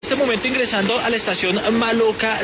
En este momento ingresando a la estación Maloca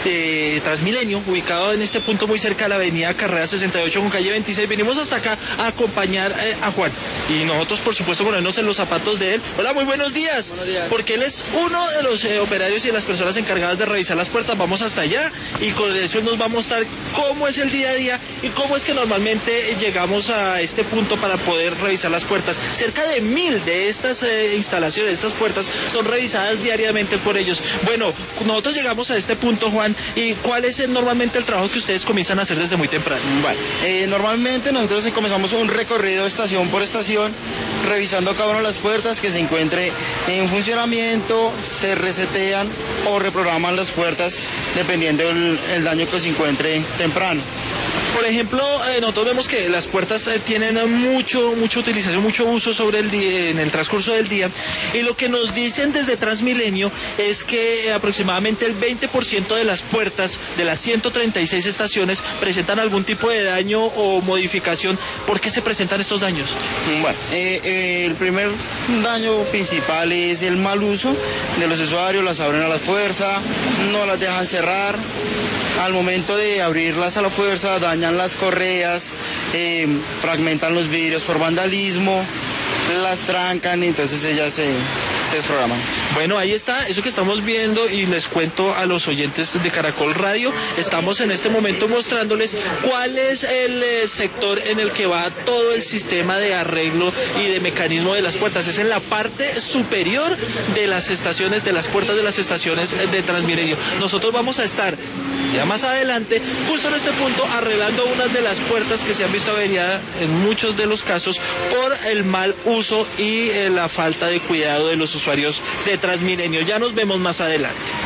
de Transmilenio, ubicado en este punto muy cerca de la avenida Carrera 68 con calle 26. Venimos hasta acá a acompañar a Juan y nosotros por supuesto ponernos en los zapatos de él. Hola, muy buenos días. Buenos días. Porque él es uno de los operarios y de las personas encargadas de revisar las puertas. Vamos hasta allá y con eso nos va a mostrar cómo es el día a día y cómo es que normalmente llegamos a este punto para poder revisar las puertas. Cerca de 1000 de estas instalaciones, de estas puertas, son revisadas diariamente por ellos. Bueno, nosotros llegamos a este punto, Juan, y ¿cuál es normalmente el trabajo que ustedes comienzan a hacer desde muy temprano? Bueno, normalmente nosotros comenzamos un recorrido estación por estación, revisando cada una de las puertas que se encuentre en funcionamiento, se resetean o reprograman las puertas dependiendo del daño que se encuentre temprano. Por ejemplo, nosotros vemos que las puertas tienen mucha utilización, mucho uso en el transcurso del día, y lo que nos dicen desde Transmilenio es que aproximadamente el 20% de las puertas de las 136 estaciones presentan algún tipo de daño o modificación. ¿Por qué se presentan estos daños? Bueno, el primer daño principal es el mal uso de los usuarios, las abren a la fuerza, no las dejan cerrar. Al momento de abrirlas a la fuerza, dañan las correas, fragmentan los vidrios por vandalismo, las trancan y entonces ellas se desprograman. Bueno, ahí está, eso que estamos viendo, y les cuento a los oyentes de Caracol Radio, estamos en este momento mostrándoles cuál es el sector en el que va todo el sistema de arreglo y de mecanismo de las puertas. Es en la parte superior de las estaciones, de las puertas de las estaciones de Transmilenio. Nosotros vamos a estar ya más adelante, justo en este punto, arreglando unas de las puertas que se han visto averiadas en muchos de los casos por el mal uso y la falta de cuidado de los usuarios de Transmilenio. Ya nos vemos más adelante.